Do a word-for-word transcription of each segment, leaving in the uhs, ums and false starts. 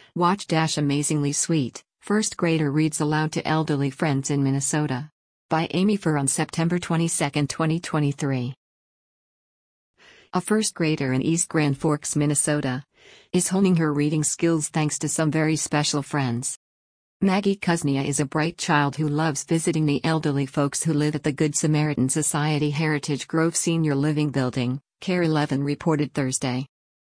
Watch Dash Amazingly Sweet, First Grader Reads Aloud to Elderly Friends in Minnesota. By Amy Furr on September twenty-second, twenty twenty-three. A first grader in East Grand Forks, Minnesota, is honing her reading skills thanks to some very special friends. Maggie Kuznia is a bright child who loves visiting the elderly folks who live at the Good Samaritan Society Heritage Grove Senior Living Building, KARE eleven reported Thursday.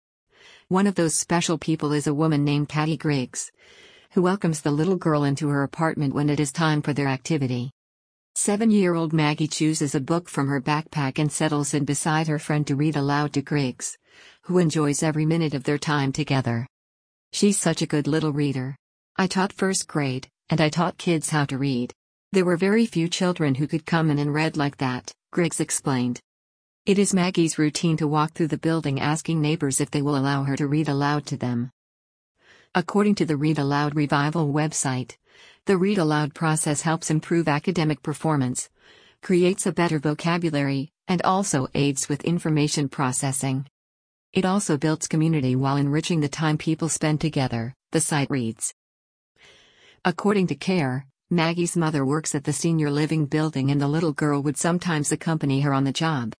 One of those special people is a woman named Patty Griggs, who welcomes the little girl into her apartment when it is time for their activity. Seven-year-old Maggie chooses a book from her backpack and settles in beside her friend to read aloud to Griggs, who enjoys every minute of their time together. "She's such a good little reader. I taught first grade, and I taught kids how to read. There were very few children who could come in and read like that," Griggs explained. It is Maggie's routine to walk through the building asking neighbors if they will allow her to read aloud to them. According to the Read Aloud Revival website, the read aloud process helps improve academic performance, creates a better vocabulary, and also aids with information processing. It also builds community while enriching the time people spend together, the site reads. According to KARE, Maggie's mother works at the senior living building and the little girl would sometimes accompany her on the job.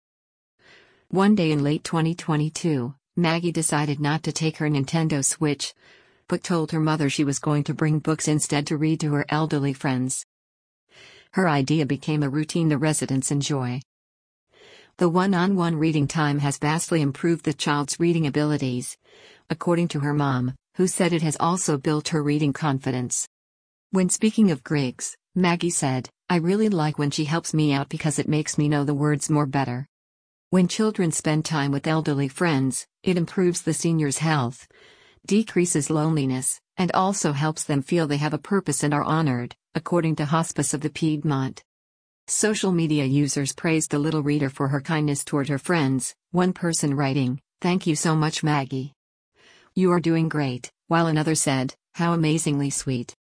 One day in late twenty twenty-two, Maggie decided not to take her Nintendo Switch, but told her mother she was going to bring books instead to read to her elderly friends. Her idea became a routine the residents enjoy. The one-on-one reading time has vastly improved the child's reading abilities, according to her mom, who said it has also built her reading confidence. When speaking of Griggs, Maggie said, "I really like when she helps me out because it makes me know the words more better. When children spend time with elderly friends, it improves the seniors' health, decreases loneliness, and also helps them feel they have a purpose and are honored," according to Hospice of the Piedmont. Social media users praised the little reader for her kindness toward her friends, one person writing, "Thank you so much, Maggie. You are doing great," while another said, "How amazingly sweet."